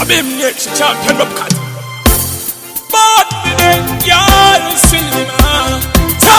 Bim next champion rap cat. But me then y'all cinema. So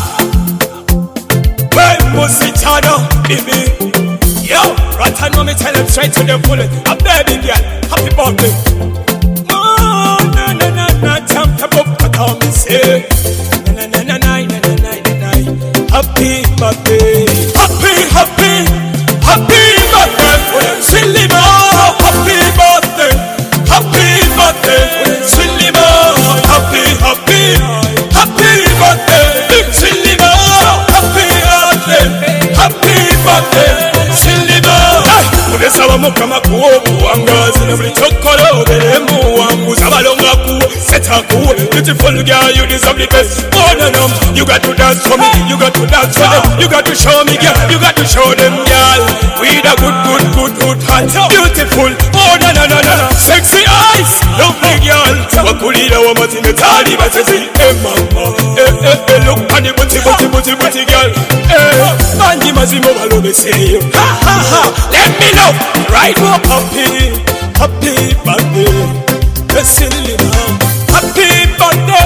when must it turn up, baby? Yo, right now me tell them straight to the bullet. A baby girl, happy birthday. Oh, na na na na, champion rap cat me say. Na na na na na na na na. Happy birthday, happy happy happy birthday for them cinema. Happy birthday, happy birthday, cinema. Happy, happy, happy birthday, cinema. Happy birthday, cinema. Unesaba mukama kuobu wangazi na buli chokolo beremu wangu sabalonga ku seta ku beautiful girl you deserve the best. Oh no no, you got to dance for me, you got to dance for them, you got to show me girl, you got to show them girl. With a good heart, beautiful. Oh no no no no, sexy eyes, lovely girl. Wakulira wa matine tali batezi. Mama, look at the booty girl. Manji mazimo balome say ha ha ha. Let me know, right up happy birthday, the cinema. Happy birthday.